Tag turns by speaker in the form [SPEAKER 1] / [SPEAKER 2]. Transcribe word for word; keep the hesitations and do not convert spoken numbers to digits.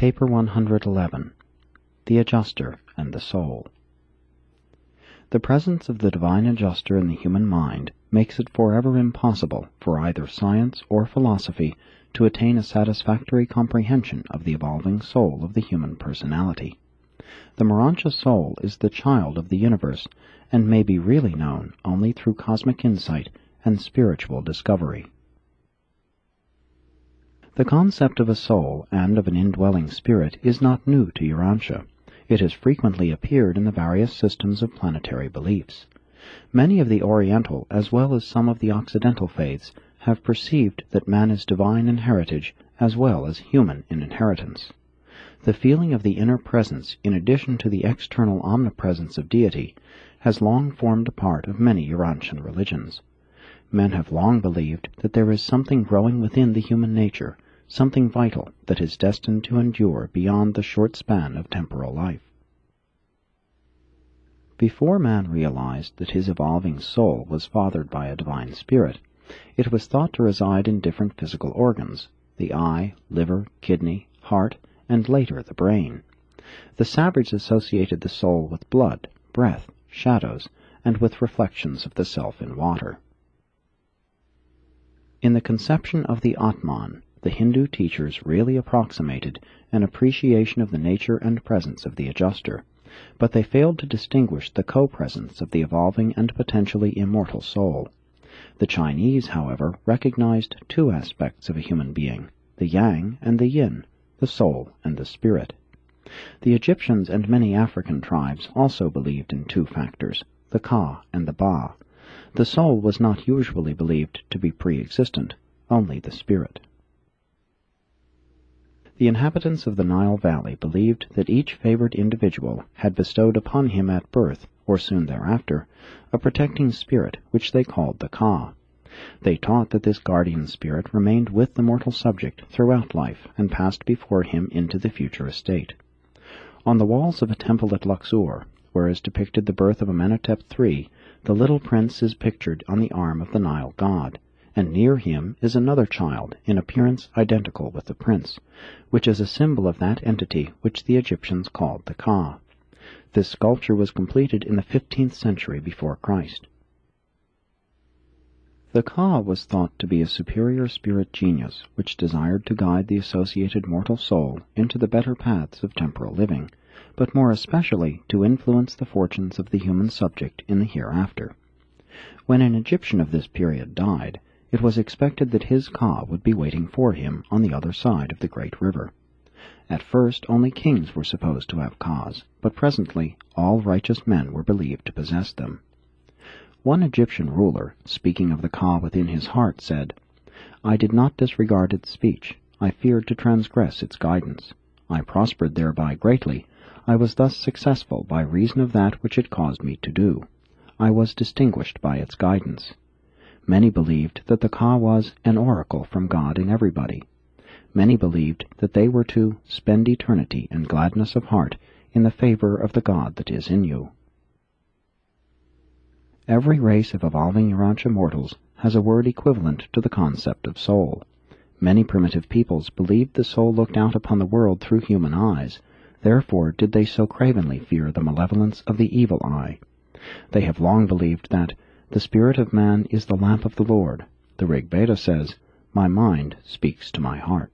[SPEAKER 1] Paper one hundred eleven. The Adjuster and the Soul. The presence of the divine adjuster in the human mind makes it forever impossible for either science or philosophy to attain a satisfactory comprehension of the evolving soul of the human personality. The Morontia soul is the child of the universe, and may be really known only through cosmic insight and spiritual discovery. The concept of a soul and of an indwelling spirit is not new to Urantia. It has frequently appeared in the various systems of planetary beliefs. Many of the Oriental as well as some of the Occidental faiths have perceived that man is divine in heritage as well as human in inheritance. The feeling of the inner presence, in addition to the external omnipresence of deity, has long formed a part of many Urantian religions. Men have long believed that there is something growing within the human nature, something vital that is destined to endure beyond the short span of temporal life. Before man realized that his evolving soul was fathered by a divine spirit, it was thought to reside in different physical organs, the eye, liver, kidney, heart, and later the brain. The savage associated the soul with blood, breath, shadows, and with reflections of the self in water. In the conception of the Atman, the Hindu teachers really approximated an appreciation of the nature and presence of the adjuster, but they failed to distinguish the co-presence of the evolving and potentially immortal soul. The Chinese, however, recognized two aspects of a human being, the yang and the yin, the soul and the spirit. The Egyptians and many African tribes also believed in two factors, the Ka and the Ba. The soul was not usually believed to be pre-existent, only the spirit. The inhabitants of the Nile Valley believed that each favored individual had bestowed upon him at birth, or soon thereafter, a protecting spirit which they called the Ka. They taught that this guardian spirit remained with the mortal subject throughout life and passed before him into the future estate. On the walls of a temple at Luxor, where is depicted the birth of Amenhotep the third, the little prince is pictured on the arm of the Nile god, and near him is another child in appearance identical with the prince, which is a symbol of that entity which the Egyptians called the Ka. This sculpture was completed in the fifteenth century before Christ. The Ka was thought to be a superior spirit genius which desired to guide the associated mortal soul into the better paths of temporal living, but more especially to influence the fortunes of the human subject in the hereafter. When an Egyptian of this period died, it was expected that his Ka would be waiting for him on the other side of the great river. At first only kings were supposed to have Kas, but presently all righteous men were believed to possess them. One Egyptian ruler, speaking of the Ka within his heart, said, "I did not disregard its speech. I feared to transgress its guidance. I prospered thereby greatly. I was thus successful by reason of that which it caused me to do. I was distinguished by its guidance." Many believed that the Ka was an oracle from God in everybody. Many believed that they were to spend eternity in gladness of heart in the favor of the God that is in you. Every race of evolving Urantia mortals has a word equivalent to the concept of soul. Many primitive peoples believed the soul looked out upon the world through human eyes, therefore did they so cravenly fear the malevolence of the evil eye. They have long believed that the spirit of man is the lamp of the Lord. The Rig Veda says, "My mind speaks to my heart."